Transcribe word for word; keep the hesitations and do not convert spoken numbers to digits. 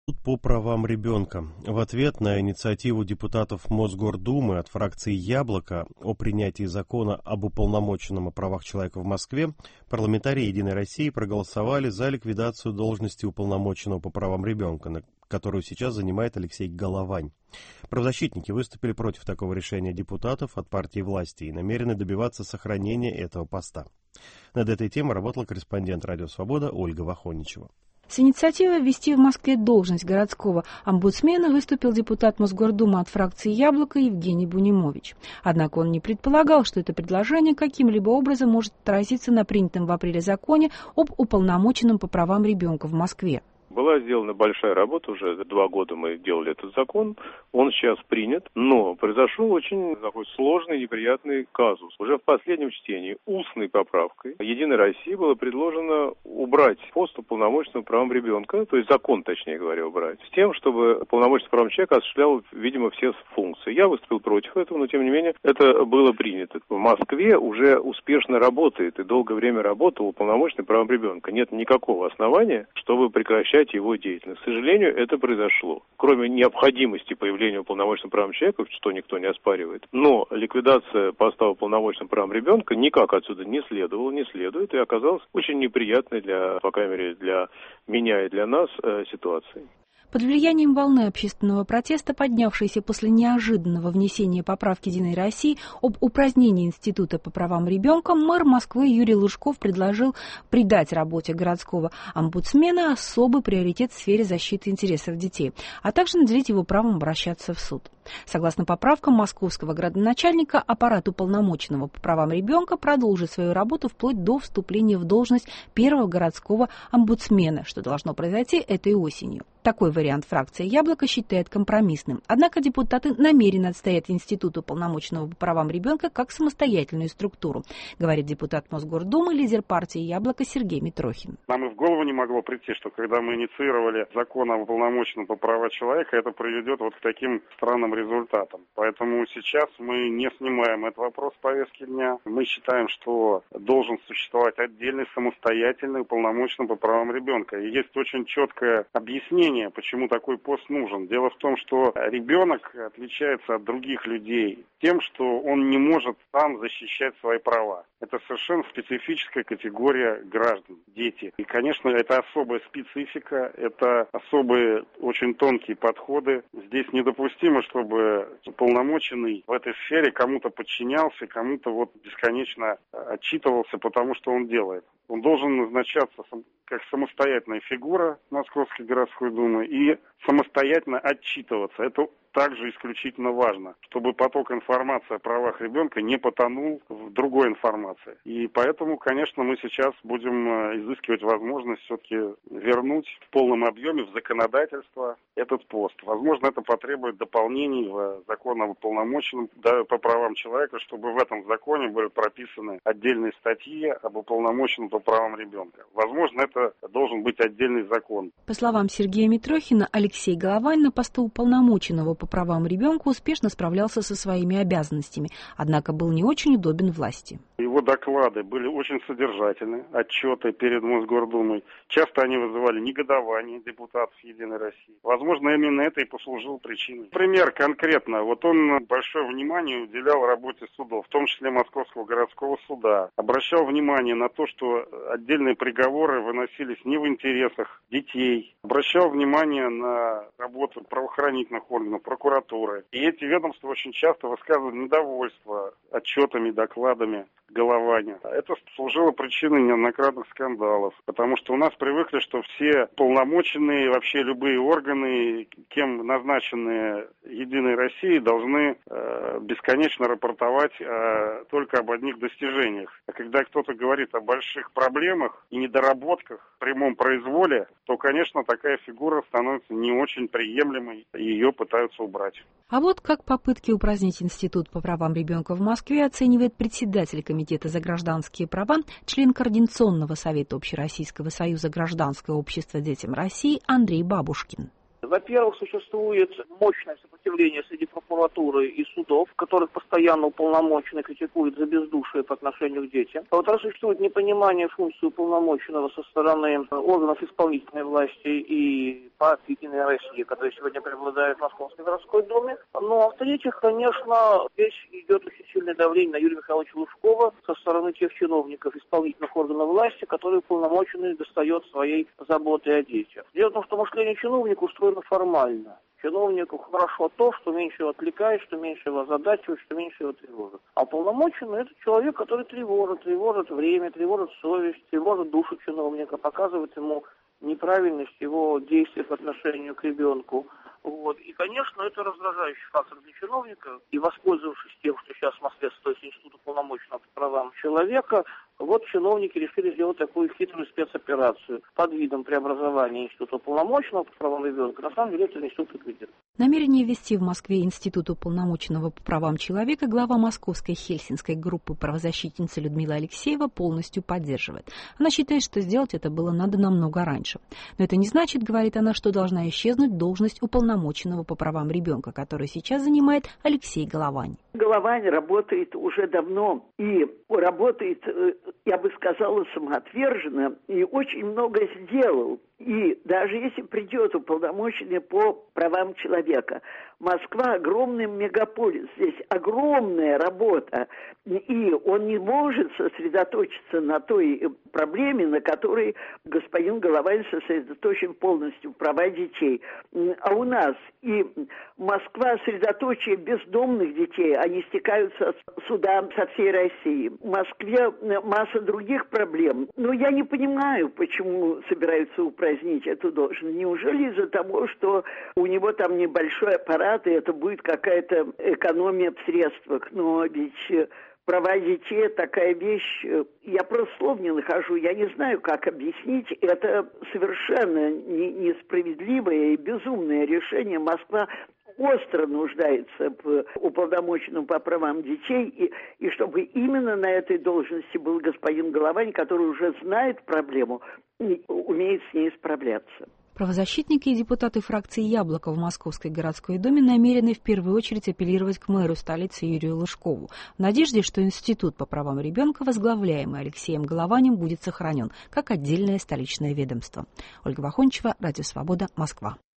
Суд по правам ребенка. В ответ на инициативу депутатов Мосгордумы от фракции «Яблоко» о принятии закона об уполномоченном о правах человека в Москве, парламентарии «Единой России» проголосовали за ликвидацию должности уполномоченного по правам ребенка, которую сейчас занимает Алексей Головань. Правозащитники выступили против такого решения депутатов от партии власти и намерены добиваться сохранения этого поста. Над этой темой работала корреспондент «Радио Свобода» Ольга Вахоничева. С инициативой ввести в Москве должность городского омбудсмена выступил депутат Мосгордумы от фракции «Яблоко» Евгений Бунимович. Однако он не предполагал, что это предложение каким-либо образом может отразиться на принятом в апреле законе об уполномоченном по правам ребенка в Москве. Была сделана большая работа, уже два года мы делали этот закон, он сейчас принят, но произошел очень такой сложный, неприятный казус. Уже в последнем чтении устной поправкой Единой России было предложено убрать пост уполномоченного по правам ребенка, то есть закон, точнее говоря, убрать, с тем, чтобы уполномоченный по правам человека осуществлял, видимо, все функции. Я выступил против этого, но тем не менее это было принято. В Москве уже успешно работает и долгое время работал уполномоченный по правам ребенка. Нет никакого основания, чтобы прекращать его деятельность. К сожалению, это произошло. Кроме необходимости появления уполномоченного по правам человека, что никто не оспаривает, но ликвидация поста уполномоченного по правам ребенка никак отсюда не следовала, не следует, и оказалась очень неприятной, для, по крайней мере, для меня и для нас э, ситуацией. Под влиянием волны общественного протеста, поднявшейся после неожиданного внесения поправки Единой России об упразднении Института по правам ребенка, мэр Москвы Юрий Лужков предложил придать работе городского омбудсмена особый приоритет в сфере защиты интересов детей, а также наделить его правом обращаться в суд. Согласно поправкам московского градоначальника, аппарат уполномоченного по правам ребенка продолжит свою работу вплоть до вступления в должность первого городского омбудсмена, что должно произойти этой осенью. Такой вариант фракция «Яблоко» считает компромиссным. Однако депутаты намерены отстоять Институт уполномоченного по правам ребенка как самостоятельную структуру, говорит депутат Мосгордумы, лидер партии «Яблоко» Сергей Митрохин. Нам и в голову не могло прийти, что когда мы инициировали закон об уполномоченном по правам человека, это приведет вот к таким странным результатам. Поэтому сейчас мы не снимаем этот вопрос с повестки дня. Мы считаем, что должен существовать отдельный самостоятельный уполномоченный по правам ребенка. И есть очень четкое объяснение, почему такой пост нужен. Дело в том, что ребенок отличается от других людей тем, что он не может сам защищать свои права. Это совершенно специфическая категория граждан, дети. И, конечно, это особая специфика, это особые очень тонкие подходы. Здесь недопустимо, чтобы уполномоченный в этой сфере кому-то подчинялся, кому-то вот бесконечно отчитывался, потому что он делает. Он должен назначаться как самостоятельная фигура Московской городской думы и самостоятельно отчитываться. Это также исключительно важно, чтобы поток информации о правах ребенка не потонул в другой информации. И поэтому, конечно, мы сейчас будем изыскивать возможность все-таки вернуть в полном объеме в законодательство этот пост. Возможно, это потребует дополнений в закон об уполномоченном по правам человека, чтобы в этом законе были прописаны отдельные статьи об уполномоченном по правам ребенка. Возможно, это должен быть отдельный закон. По словам Сергея Митрохина, Алексей Головань на посту уполномоченного по правам ребенка успешно справлялся со своими обязанностями, однако был не очень удобен власти. Его доклады были очень содержательны, отчеты перед Мосгордумой. Часто они вызывали негодование депутатов Единой России. Возможно, именно это и послужило причиной. Пример конкретно. Вот он большое внимание уделял работе судов, в том числе Московского городского суда. Обращал внимание на то, что отдельные приговоры выносились не в интересах детей. Обращал внимание на работу правоохранительных органов, прокуратуры. И эти ведомства очень часто высказывали недовольство отчетами, докладами Головани. Это служило причиной неоднократных скандалов, потому что у нас привыкли, что все полномоченные, вообще любые органы, кем назначенные Единой Россией, должны э, бесконечно рапортовать э, только об одних достижениях. А когда кто-то говорит о больших проблемах и недоработках в прямом произволе, то, конечно, такая фигура становится не очень приемлемой, и ее пытаются убрать. А вот как попытки упразднить Институт по правам ребенка в Москве оценивает председатель Комитета за гражданские права, член Координационного совета Общероссийского союза гражданское общество детям России Андрей Бабушкин. Во-первых, существует мощное сопротивление среди прокуратуры и судов, которых постоянно уполномоченный критикует за бездушие по отношению к детям. Во-вторых, существует непонимание функции уполномоченного со стороны органов исполнительной власти и партии «Единая Россия», которая сегодня преобладает в Московской городской думе. Ну, а в-третьих, конечно, здесь идет очень сильное давление на Юрия Михайловича Лужкова со стороны тех чиновников исполнительных органов власти, которые уполномоченный достает своей заботой о детях. Дело в том, что мышление чиновника устроено формально. Чиновнику хорошо то, что меньше его отвлекает, что меньше его озадачивает, что меньше его тревожит. А уполномоченный – это человек, который тревожит, тревожит время, тревожит совесть, тревожит душу чиновника, показывает ему неправильность его действий по отношению к ребенку. Вот. И, конечно, это раздражающий фактор для чиновника. И, воспользовавшись тем, что сейчас в Москве состоит институт уполномоченного по правам человека, вот чиновники решили сделать такую хитрую спецоперацию под видом преобразования института уполномоченного по правам ребенка. На самом деле, это институт ликвидирован. Намерение ввести в Москве институт уполномоченного по правам человека глава московской хельсинской группы правозащитница Людмила Алексеева полностью поддерживает. Она считает, что сделать это было надо намного раньше. Но это не значит, говорит она, что должна исчезнуть должность уполномоченного по правам ребенка, которую сейчас занимает Алексей Головань. Головань работает уже давно и работает, я бы сказала, самоотверженно и очень много сделал. И даже если придет уполномоченный по правам человека, Москва огромный мегаполис, здесь огромная работа, и он не может сосредоточиться на той проблеме, на которой господин Головань сосредоточен полностью, права детей. А у нас и Москва средоточие бездомных детей, они стекаются сюда со всей России. В Москве масса других проблем. Но я не понимаю, почему собираются упразднить эту должность. Неужели из-за того, что у него там небольшой аппарат, и это будет какая-то экономия в средствах? Но ведь права детей – такая вещь, я просто слов не нахожу, я не знаю, как объяснить. Это совершенно не, несправедливое и безумное решение. Москва остро нуждается в уполномоченном по правам детей, и, и чтобы именно на этой должности был господин Головань, который уже знает проблему и умеет с ней справляться. Правозащитники и депутаты фракции «Яблоко» в Московской городской думе намерены в первую очередь апеллировать к мэру столицы Юрию Лужкову в надежде, что институт по правам ребенка, возглавляемый Алексеем Голованем, будет сохранен как отдельное столичное ведомство. Ольга Вахончева, Радио Свобода, Москва.